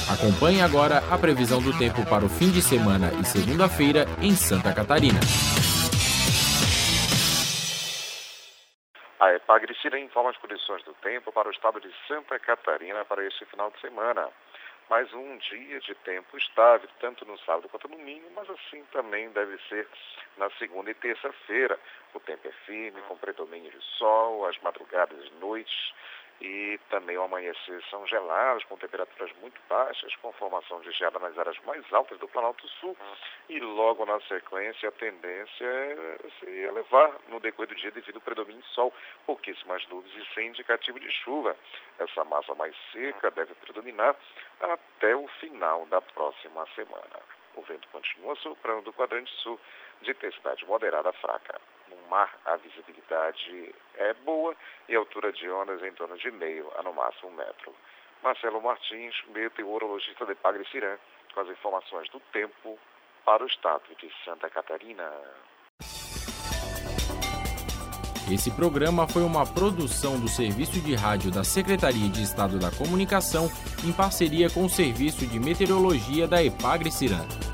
Acompanhe agora a previsão do tempo para o fim de semana e segunda-feira em Santa Catarina. A Epagre-Ciran informa as condições do tempo para o estado de Santa Catarina para este final de semana. Mais um dia de tempo estável, tanto no sábado quanto no domingo, mas assim também deve ser na segunda e terça-feira. O tempo é firme, com predomínio de sol, as madrugadas e noites e também o amanhecer são gelados, com temperaturas muito baixas, com formação de geada nas áreas mais altas do Planalto Sul. E logo na sequência a tendência é se elevar no decorrer do dia devido ao predomínio de sol, pouquíssimas nuvens e sem indicativo de chuva. Essa massa mais seca deve predominar até o final da próxima semana. O vento continua soprando do quadrante sul de intensidade moderada a fraca. No mar, a visibilidade é boa e a altura de ondas em torno de meio a no máximo 1 metro. Marcelo Martins, meteorologista da Epagre-Ciran, com as informações do tempo para o estado de Santa Catarina. Esse programa foi uma produção do Serviço de Rádio da Secretaria de Estado da Comunicação em parceria com o Serviço de Meteorologia da Epagre-Ciran.